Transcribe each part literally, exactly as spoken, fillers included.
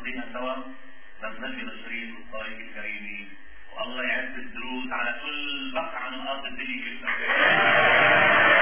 نقضيها سوا بنصلي بالشريط والطريق الكريمي، والله يعز الدروس على كل بقعة من أرض الدنيا كلها.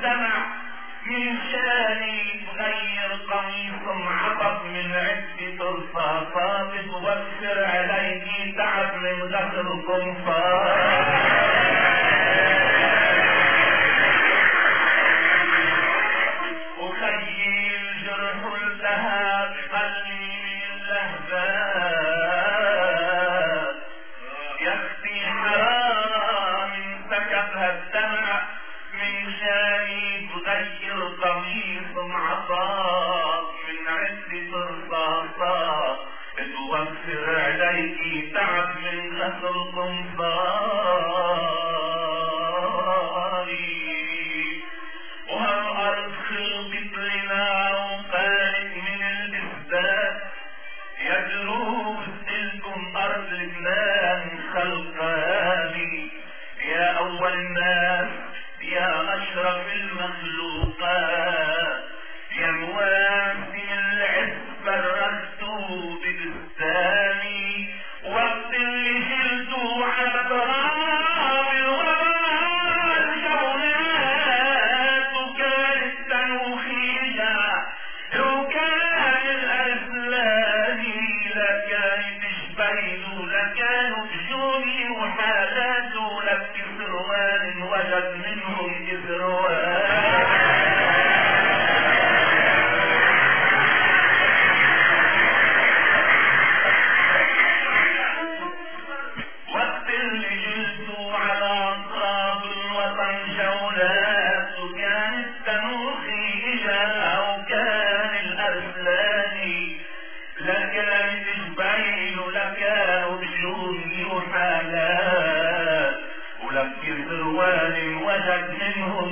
من شاني غير قميص عطف من عز الصافات توفر عليك تعب من غسلكم صار وخيل جرح الذهب قليل اللهبات يكفي حرام سكبها الدمع من شاني تغير قميص عطاء من عدة رصاصات توفر عليك تعب من غسلكم صاري وهالأرض خلقت لنا وقالت من الإثبات يدروب لكم أرض لبنان خلقاني يا أول الناس يا أشرف المخلوقات يا مواسم العز فرقتوا ببستاني وقت اللي جلتوا على تراب الغبار جولات وكانت تنوخيجة لو كان الأسلاني لكانت جبيل لكانوا بجوني وحالاتوا لك سروان وجد منهم جسروان وقت اللي جلسوا على أطراف الوطن جولات وكانت تنوخي إجا وكان الأرسلاني لكانت جبيل لكانوا بجوني وحالات ولك سروان وجد منهم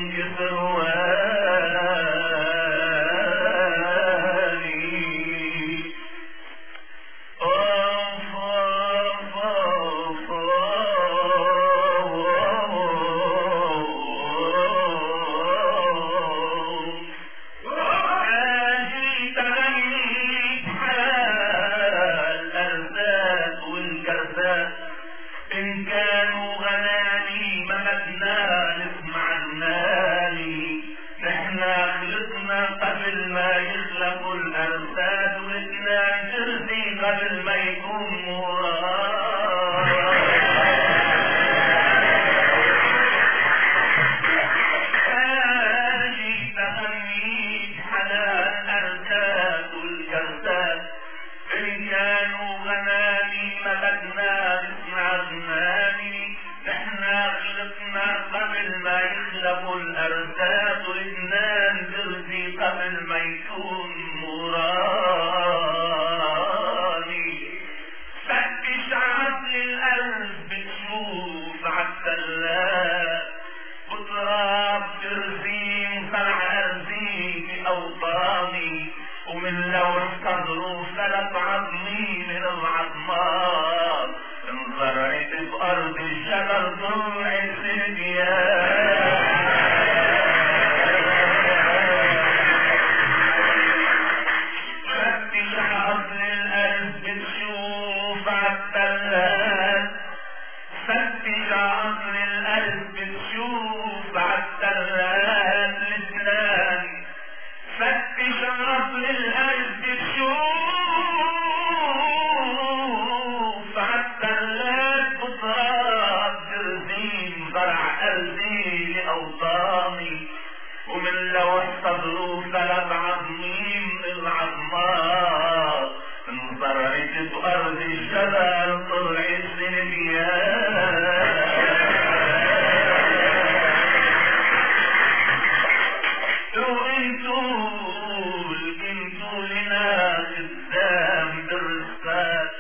جسرواني إن كانوا غناني ملكنا نسمع الناني نحنا خلقنا قبل ما يخلقوا الأرساد ولكنا جرسي قبل ما يكون مراد آجي تغنيت حنان أرساد والجرساد إن كانوا غناني ملكنا نسمع الناني نحنا خلقنا قبل ما يخلقوا الأرزاق ولدنا نرزي قبل ما يكون مراني فتش عقل القلب بتشوف عالسلات وتراب ترزين فرع أرزي في أوطاني ومن لون صدره فلت عظمي من العظمات انزرعت بأرض الشجر طلعت سديان فتش عقل القلب بتشوف عالتلات فتش عقل القلب بتشوف عالتلات لبنان فتش عقل القلب تشوف عالتلات بطراب جرزين ضرع قلبي لأوطاني ومن لوح صدره ثلاث عظمين العظمات انزرعت بأرض الشجر طلعت سنديان لو انتوا لقيتوا لنا قدام بالرصاص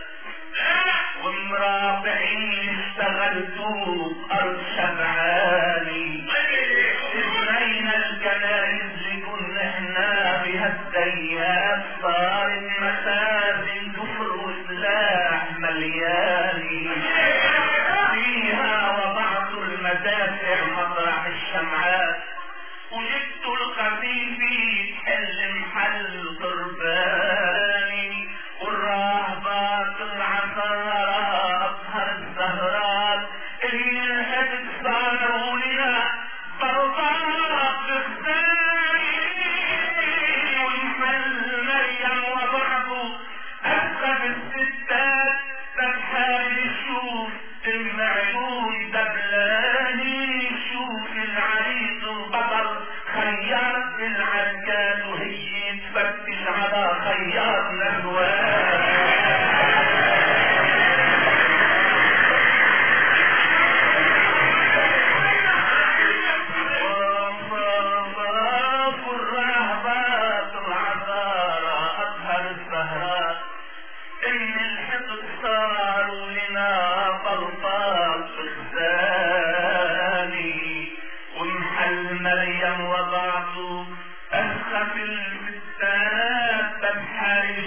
ومرابعين اشتغلتوا بأرض شبعاني بنينا الكنائس لكن احنا بهالسياف صارت مخازن كفر وسلاح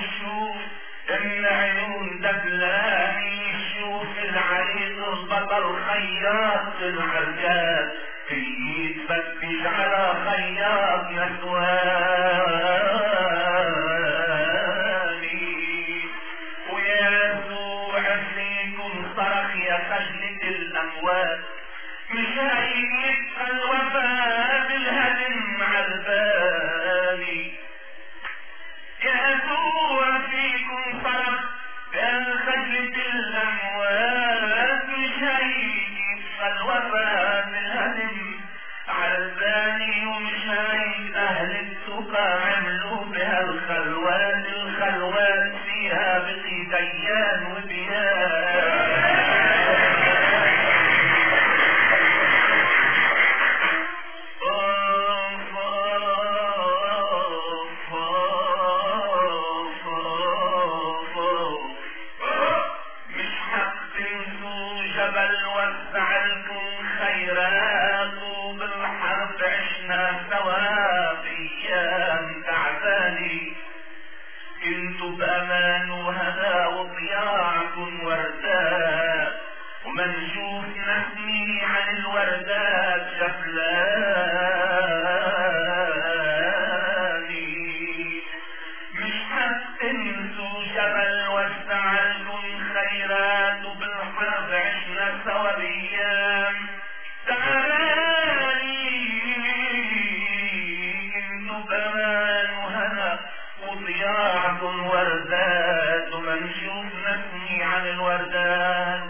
وشوف ان عيون دبلاني، شوف العريض البطل خياط العرجات اللي يتفتش على خياط نسواني. ويسوع فيكم صرخ يا خجلة الاموات، مش هيبقى الوفاء بالهدم عالبالي. يسوع فيكم صرخ يا خجلة الاموات، مش هيبقى الوفاء بالهدم عالبالي. ومش هيبقى اهل التقى عملوا بها الخلوات، الخلوات فيها بقي ديان وديان. بأمان وهدى وضياعكم ورداء، ومنشوف نسمي عن الوردات شفلاني. مش هتنسوا جبل وسعلكم خيرات، وبالحرب عشنا سوا بأيام تعالي. انتوا بأمان وهدى وضياعكم وردات، ومنشوف نسمي عن الوردات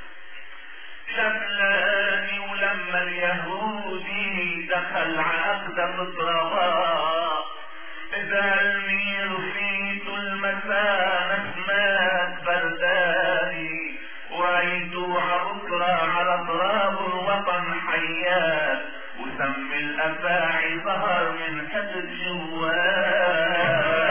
شفلاني. ولما اليهودي دخل عقد الضراء، اذا المير فيت المساء نسمات برداني، ورأيتوا عبقرة على ضراب الوطن حيات، وسم الافاعي ظهر من حدد جواه.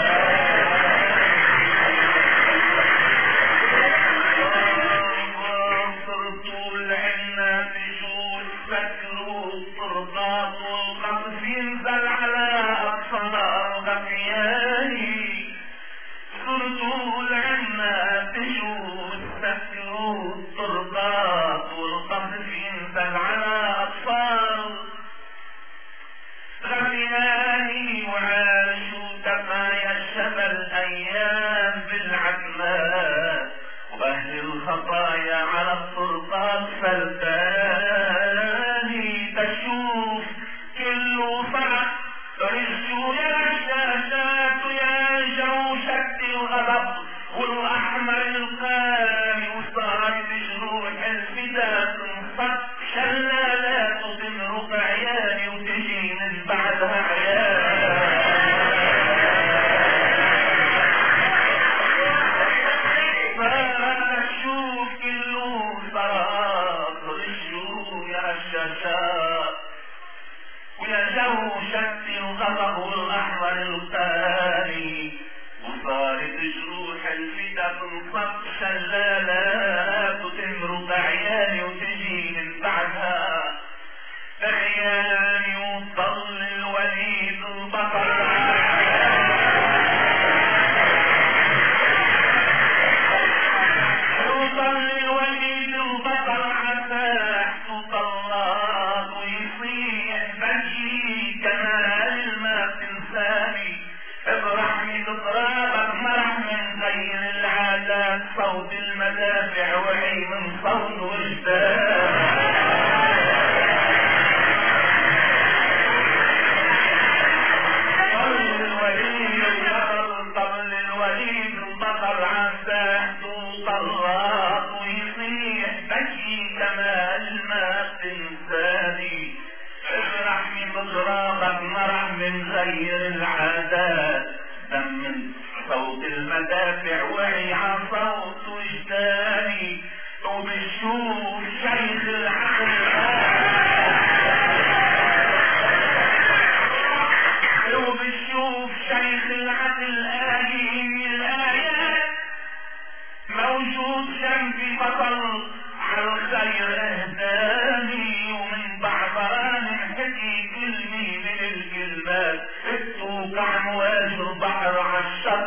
واهل الخطايا على الطرقات فلتاني، تشوف كله فرح رجوا يا شاشات ويا جو شد الغضب والاحمر القاري، وصارت جروح الفداء تنصب شلالات وتمرق عيالي وتجي من بعدها عيال. ويا جو شد الغضب والاحمر القاري، وصارت جروح الفدا تنصب شلالات وتمرق عيالي وتجي من بعدها عيالي، وتضل الوليد البطل وتضل الوليد البطل عساح تطلق ويصيح بجي كمال ما تنساني. افرحني بضرابك مرح من غير العادات، صوت المدافع وعي من صوت وجدان. طل الوليد البطل طل الوليد البطل عساح تطلق ويصيح بجي كمال ما تنساني. افرحني بضرابك مرح من غير العادات، دم صوت المدافع وعي عن صوت وجداني. وبشوف شيخ العقل وبشوف شيخ العقل آلي الآيات موجود جنبي بطل على الخير اهداني. ومن بعبران حكي كلمة من الكلمات، توقع مواج البحر عالشط غرق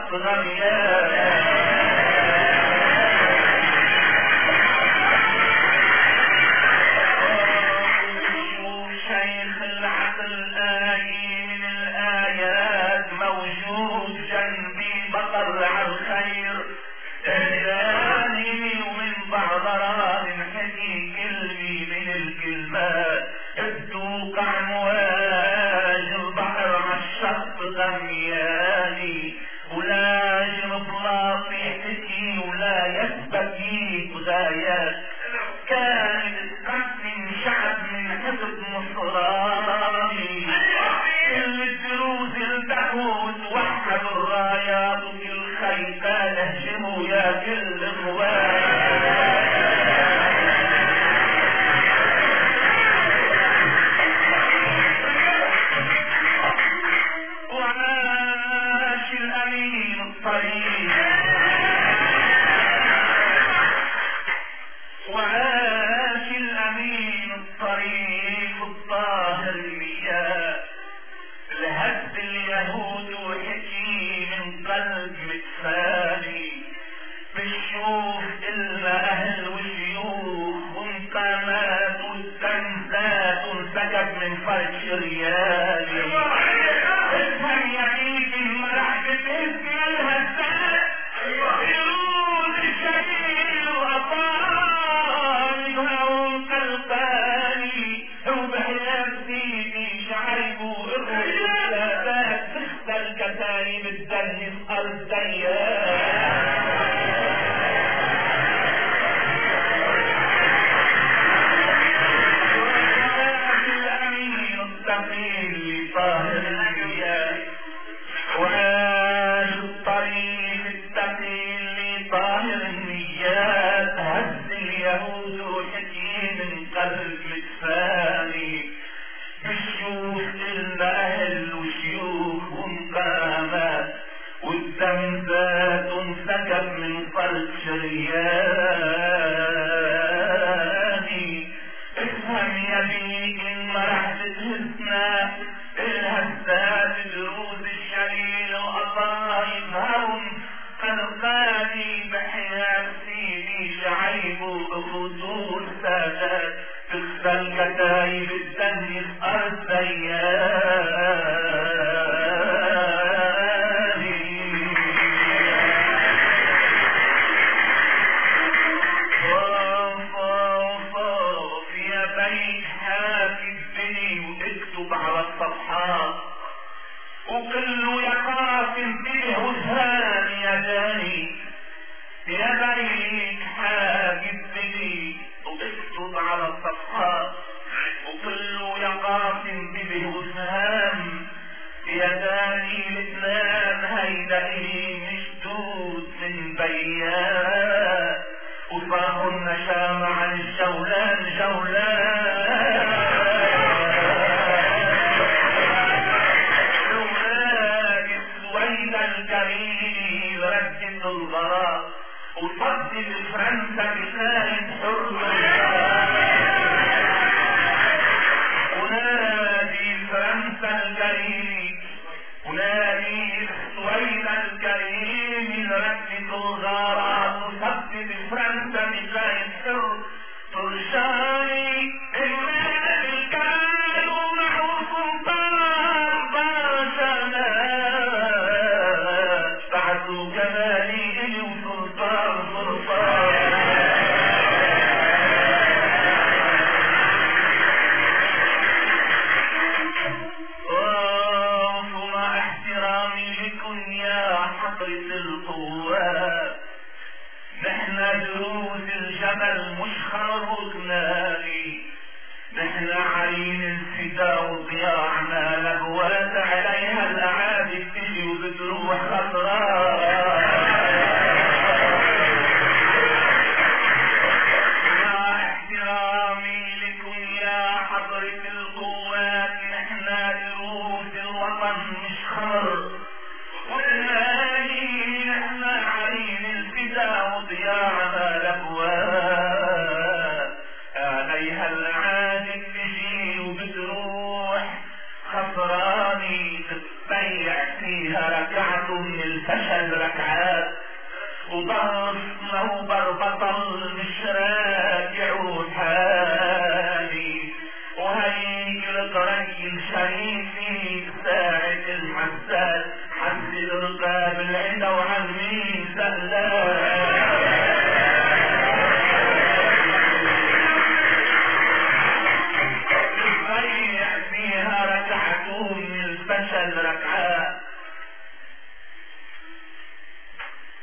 بتروح خطرات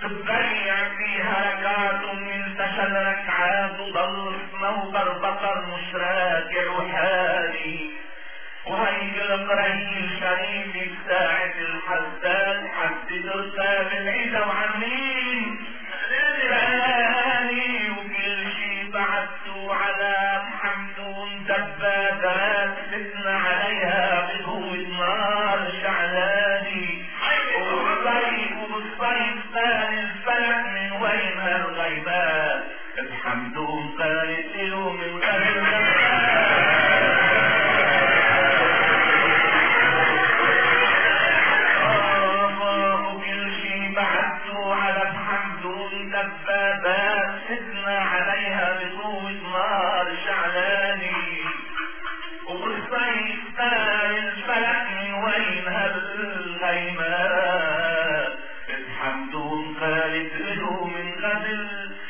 تضيع فيها ركعات وينتشل ركعات وضل منظر بطر مش راجع وحالي. وهيجي القريش الشريف ساعة الحداد حدد رسال العيدة وعمين ثاني وكل شي بعدتو على محمدون دبابات فتنا عليها بقوة نار شعلاني. وبالصيف وبالصيف ثاني الفلك من وين هالغيبات محمدون قالت له من غير دبابات فتنا عليها بقوة نار شعلاني. وبالصيف ثاني الفلك من وين هالغيمات محمدون قالت له من غزل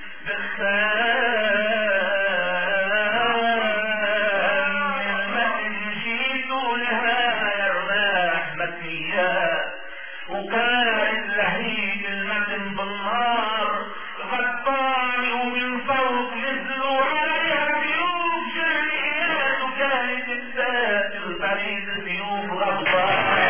دخان المتن جيتوا لها يرماح متنيات. وكان لهيب المتن بالنار غطاني ومن فوق نزلوا عليها سيوف شرقيات. وكانت السات البريد سيوف غطاني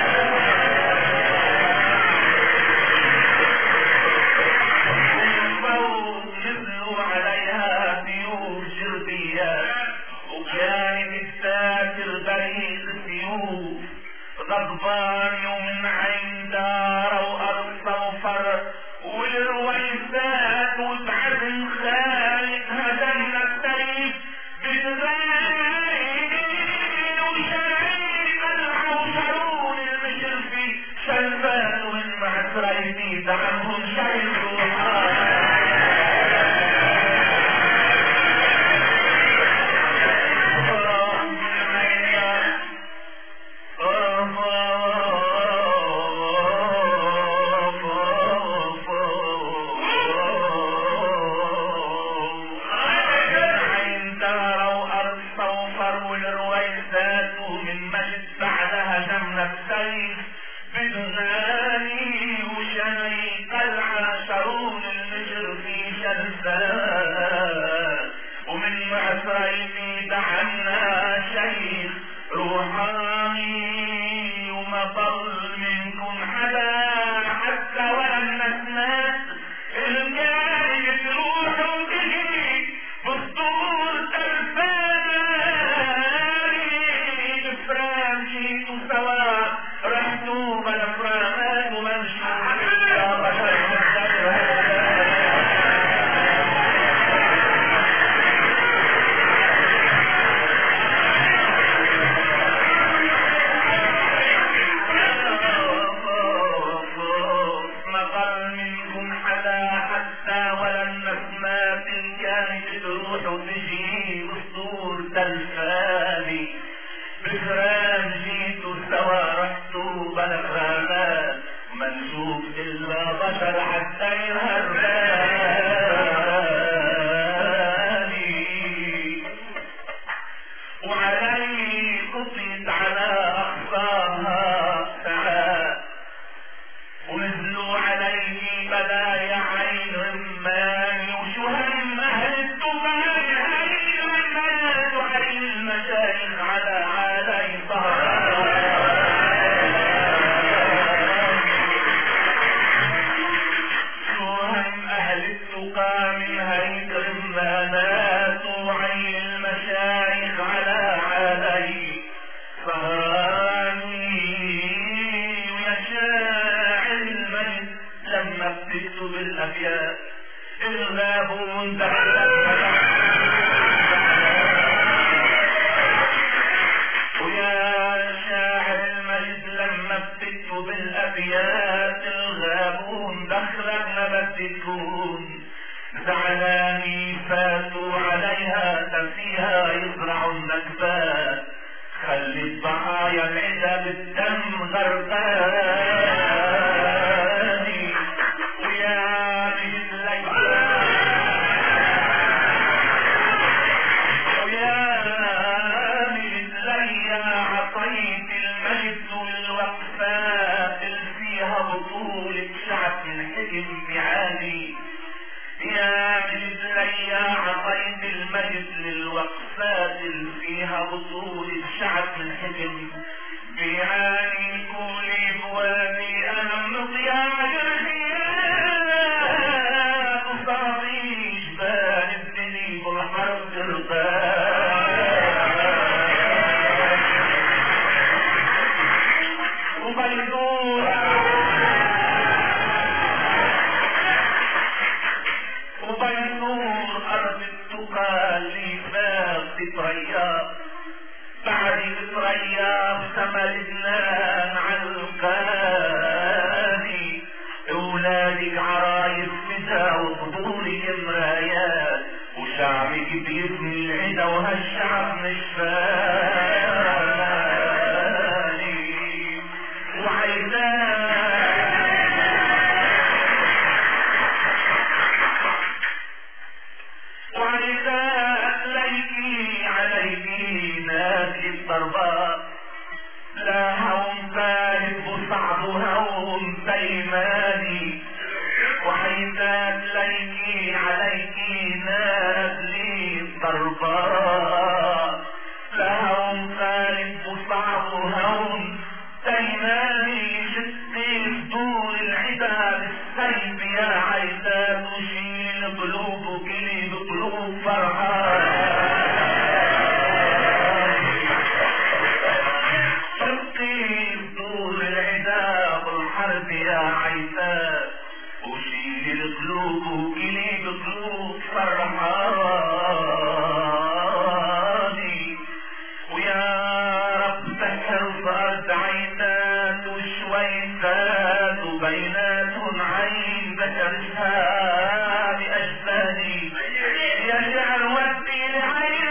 ومن فوق نزلوا عليها سيوف شرقيات. وكانت السات البريد سيوف غضبان ومن عين دار وأرض صوفر والرويسات وتعزم خالد هدمنا السيف بالغالين وشرعين العوشرون المشرفي شلبان والمعسريني دعمهم شيء ومن معسريني دعنا شيخ روحاني. وما ضل منكم حدا حتى ولا النسمات الجاي تروح وتجي بالصور تلفاني. بفرام جيتوا سوا رحتوا بلا فرامات ومنشوا يا بشر زعلاني فاتوا عليها تفيها يزرعوا النكبات. خلي الضحايا العدا بالدم غرقاني. ويا مثلك ويا مثلي عطيت المجد والوقفات اللي فيها بطولة شعب الحكم عليك بيبني العدا وهالشعب مش فاني وعايزاك وعايزاك ليكي عليكي ناكي الضربات لا هون ثالث وصعب وهون دايماني وعايزاك ليكي عليكي نازلي الضربات لا هون ثالث وصعب وهون دايماني شتي صدور العدا بالسيف يا عايزاك وشيل قلوبك لي بقلوب فرحان الحرب يا عيسى وشيل القلوب وكلي بقلوب فرحاني ويا رب سحر في ارض عيسات وشويتات وبيناتهم عين بشرها باجسادي يا شعر ودي لعين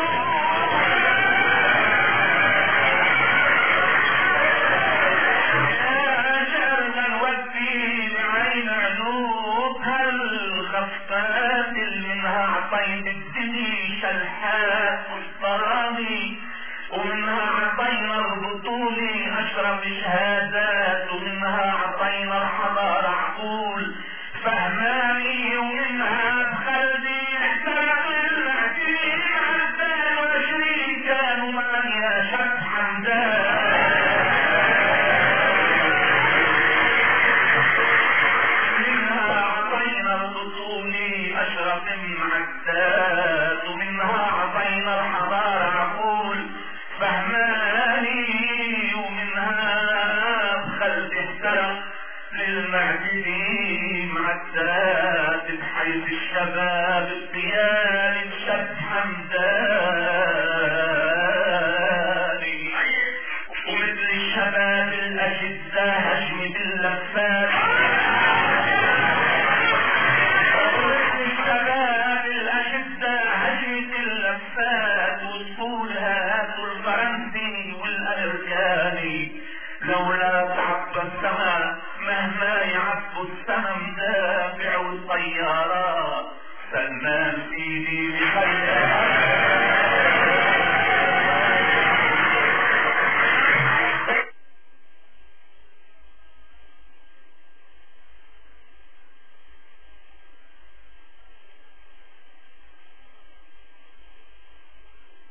الخفات اللي منها عطيت الدنيا شلحات والطرامي ومنها عطينا البطولي اشرف شهادات ومنها عطينا الحضارة عقول فهماني ومنها بخلدي احترق للمعتين عدان وعشرين كانوا معي شد حمدان اشرف معدات ومنها عطينا الحضارة عقول فهماني ومنها بخلد احترق للمعتدين معدات بحيث الشباب القيام